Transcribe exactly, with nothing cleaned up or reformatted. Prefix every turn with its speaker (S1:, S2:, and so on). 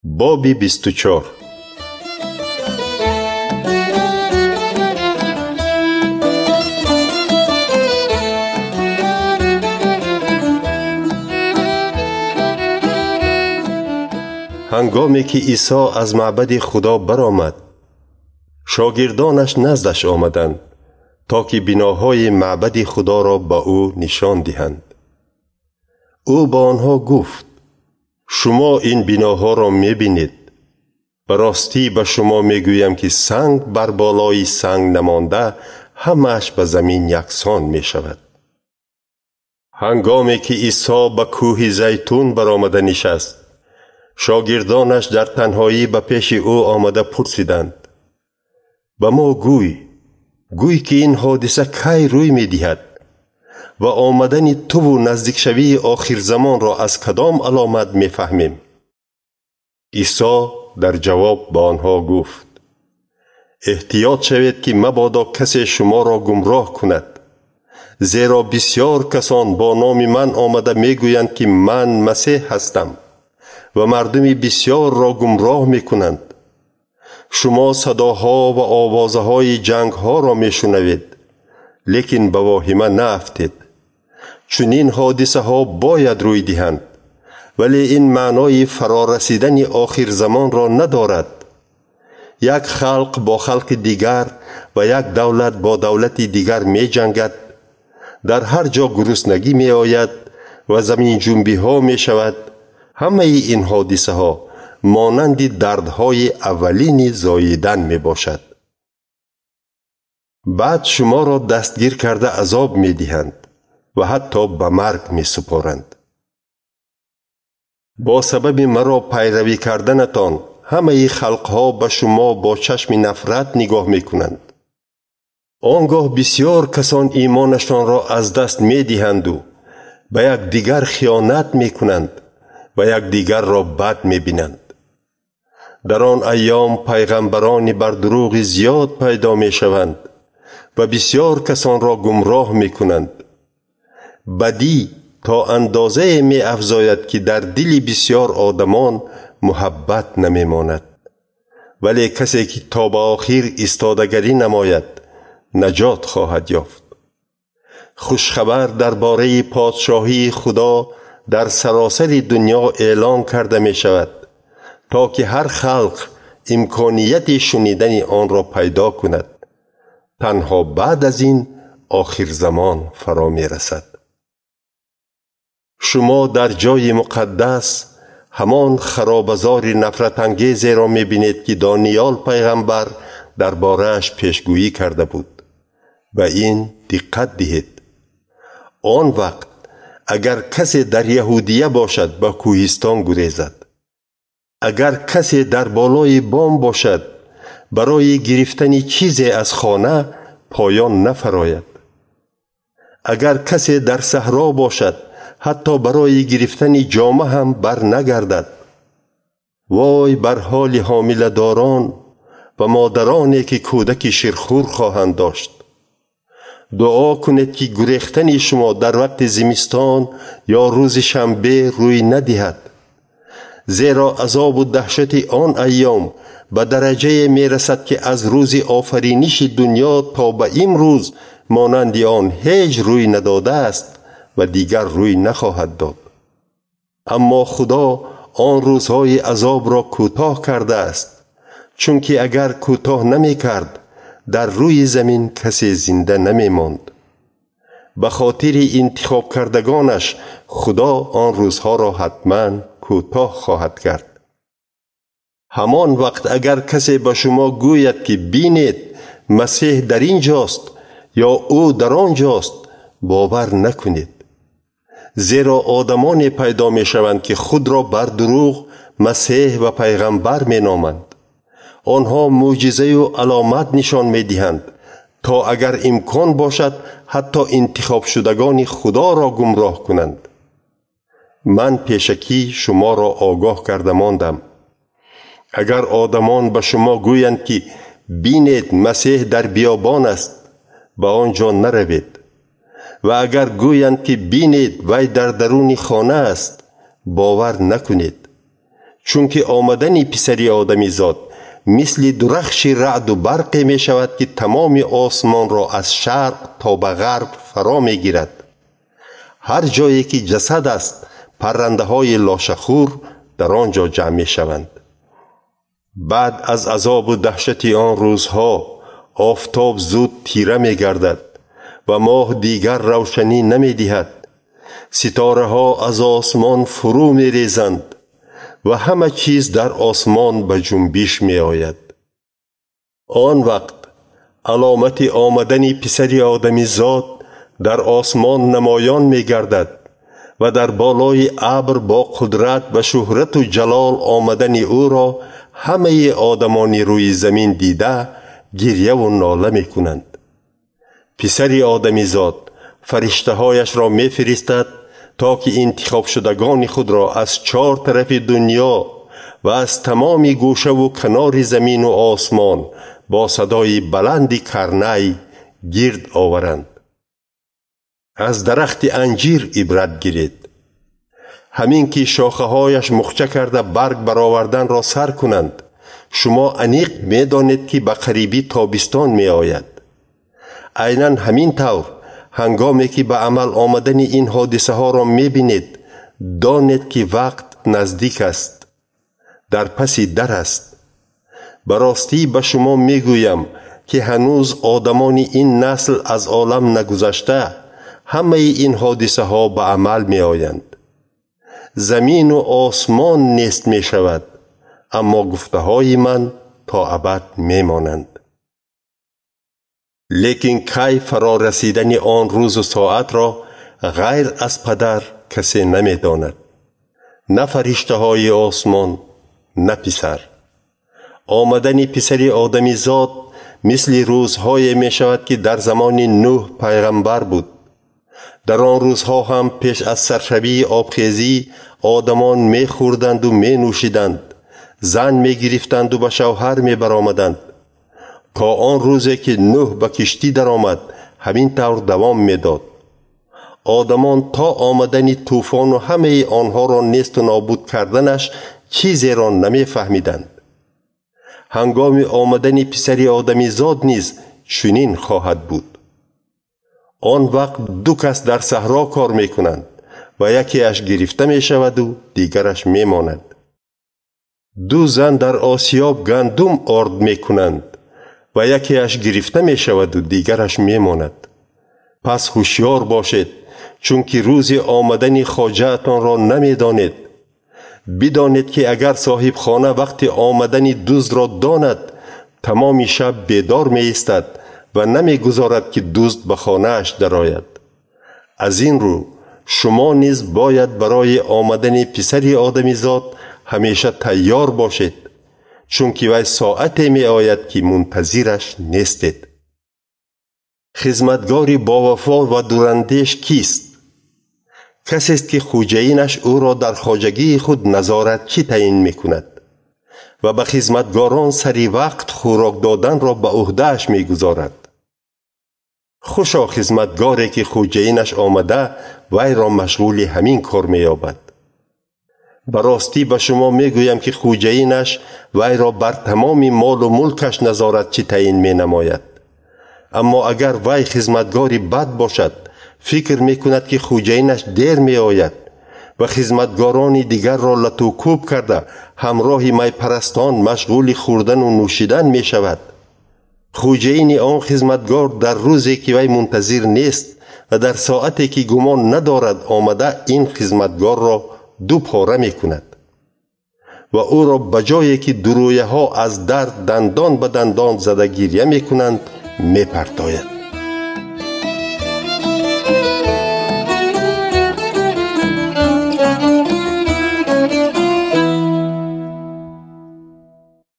S1: باب بیست و چهار. هنگامی که عیسی از معبد خدا برآمد، شاگردانش نزدش آمدند تا که بناهای معبد خدا را به او نشان دهند. او با آنها گفت: شما این بناها را می‌بینید. به راستی به شما میگویم که سنگ بر بالای سنگ نمانده همه‌اش به زمین یکسان می شود. هنگامی که عیسی به کوه زیتون برآمده نشست، شاگردانش در تنهایی به پیش او آمده پرسیدند: به ما گوی گوی که این حادثه کی روی می دهد و آمدن تو و نزدیک شوی آخر زمان را از کدام علامت می فهمیم؟ عیسی در جواب با آنها گفت: احتیاط شوید که مبادا کسی شما را گمراه کند، زیرا بسیار کسان با نام من آمده می گویند که من مسیح هستم و مردم بسیار را گمراه می کنند. شما صداها و آوازهای جنگ ها را می شنوید، لیکن به واهمه نیفتید. چون این حادثه ها باید روی دهند، ولی این معنای فرا رسیدن آخر زمان را ندارد. یک خلق با خلق دیگر و یک دولت با دولت دیگر می جنگد. در هر جا گرسنگی می آید و زمین جنبی ها می شود. همه این حادثه ها مانند دردهای اولین زاییدن می باشد. بعد شما را دستگیر کرده عذاب می دهند و حتی به مرگ می سپارند. با سبب مرا پیروی کردنتان همه خلقها به شما با چشم نفرت نگاه می کنند. آنگاه بسیار کسان ایمانشان را از دست می دهند و به یک دیگر خیانت می کنند و یک دیگر را بد می بینند. در آن ایام پیغمبران بر دروغ زیاد پیدا می شوند و بسیار کسان را گمراه می کنند. بدی تا اندازه می افزاید که در دل بسیار آدمان محبت نمی ماند، ولی کسی که تا به آخر ایستادگی نماید نجات خواهد یافت. خوشخبر درباره پادشاهی خدا در سراسر دنیا اعلان کرده می شود تا که هر خلق امکانیت شنیدن آن را پیدا کند. تنها بعد از این آخر زمان فرا می رسد. شما در جای مقدس همان خرابزار نفرت انگیزی را می بینید که دانیال پیغمبر درباره‌اش پیشگویی کرده بود. و این دقت دهید: آن وقت اگر کسی در یهودیه باشد به کوهستان گریزد، اگر کسی در بالای بام باشد برای گرفتن چیزی از خانه پایان نفراید، اگر کسی در صحرا باشد حتی برای گرفتن جامه هم بر نگردد. وای بر حال حامله داران و مادرانی که کودک شیرخوار خواهند داشت. دعا کنید که گریختن شما در وقت زمستان یا روز شنبه روی ندهد، زیرا عذاب و دهشت آن ایام به درجه می رسد که از روز آفرینش دنیا تا به امروز مانند آن هیچ روی نداده است و دیگر روی نخواهد داد. اما خدا آن روزهای عذاب را کوتاه کرده است، چون که اگر کوتاه نمی کرد در روی زمین کسی زنده نمی ماند. به خاطر انتخاب کردگانش خدا آن روزها را حتما کوتاه خواهد کرد. همان وقت اگر کسی به شما گوید که بینید مسیح در اینجاست یا او در آنجاست، باور نکنید. زیرا آدمان پیدا می شوند که خود را بر دروغ مسیح و پیغمبر می نامند. آنها معجزه و علامت نشان می دهند تا اگر امکان باشد حتی انتخاب شدگان خدا را گمراه کنند. من پیشکی شما را آگاه کرده ماندم: اگر آدمان به شما گویند که بینید مسیح در بیابان است، به آنجا نروید. و اگر گویند که بینید وی در درون خانه است، باور نکنید، چون که آمدن پسری آدمی زاد مثل درخش رعد و برق می شود که تمام آسمان را از شرق تا به غرب فرا می گیرد. هر جایی که جسد است پرنده های لاشخور در آنجا جمع می شوند. بعد از عذاب و دهشت آن روزها آفتاب زود تیره می گردد و ماه دیگر روشنی نمی دهد. ستاره ها از آسمان فرو می ریزند و همه چیز در آسمان به جنبش می آید. آن وقت علامت آمدن پسر آدمی زاد در آسمان نمایان می گردد و در بالای ابر با قدرت و شهرت و جلال آمدن او را همه آدمان روی زمین دیده گریه و ناله می کنند. پسر آدمی زاد فرشته هایش را می فرستد تا که انتخاب شدگان خود را از چهار طرف دنیا و از تمام گوشه و کنار زمین و آسمان با صدای بلند کرنه گرد آورند. از درخت انجیر عبرت گیرید. همین که شاخه هایش مخچه کرده برگ برآوردن را سر کنند، شما انیق می دانید که به قریبی تابستان می آید. عیناً همین طور هنگامی که به عمل آمدن این حادثه ها را می بینید، دانید که وقت نزدیک است، در پس در است. براستی به شما می گویم که هنوز آدمان این نسل از عالم نگذشته همه این حادثه ها به عمل می آیند. زمین و آسمان نیست می شود، اما گفته های من تا ابد می مانند. لیکن کی فرا رسیدن آن روز و ساعت را غیر از پدر کسی نمی داند، نه فرشته های آسمان نه پسر. آمدن پسر آدمی زاد مثل روزهای می شود که در زمان نوح پیغمبر بود. در آن روزها هم پیش از سرشبی آبخیزی آدمان می خوردند و می نوشیدند، زن می گرفتند و به شوهر می برآمدند تا آن روزی که نوح به کشتی در آمد همین طور دوام می داد. آدمان تا آمدن طوفان و همه آنها را نیست و نابود کردنش چیزی را نمی فهمیدند. هنگام آمدن پسر آدمی زاد نیز چنین خواهد بود. آن وقت دو کس در صحرا کار می کنند و یکی اش گرفته می شود و دیگرش می ماند. دو زن در آسیاب گندم آرد می کنند و یکی اش گرفته می شود و دیگرش می ماند. پس هوشیار باشید، چون که روز آمدن خواجه‌تان را نمی دانید. بدانید که اگر صاحب خانه وقت آمدن دزد را داند، تمام شب بیدار می ایستد و نمی گذارد که دزد به خانه اش درآید. از این رو شما نیز باید برای آمدن پسر آدمی زاد همیشه تیار باشید، چون که وی ساعتی می آید که منتظرش نیستید. خدمتگار با وفا و دوراندیش کیست؟ کسی است که خوجینش او را در خواجگی خود نظارتچی تعیین می کند و به خدمتگاران سری وقت خوراک دادن را به عهده‌اش می گذارد. خوشا خدمتگاری که خوجینش آمده وی را مشغول همین کار می یابد. براستی به شما می گویم که خوجینش وی را بر تمام مال و ملکش نظارتچی تعیین می نماید. اما اگر وی خدمتگاری بد باشد، فکر می کند که خوجینش دیر می آید و خدمتگاران دیگر را لطوکوب کرده همراه می پرستان مشغول خوردن و نوشیدن می شود. خوجین آن خدمتگار در روزی که وی منتظر نیست و در ساعتی که گمان ندارد آمده این خدمتگار را دو پاره می کند و او را بجایی که درویه ها از درد دندان به دندان زده گریه می کنند می پرتاید.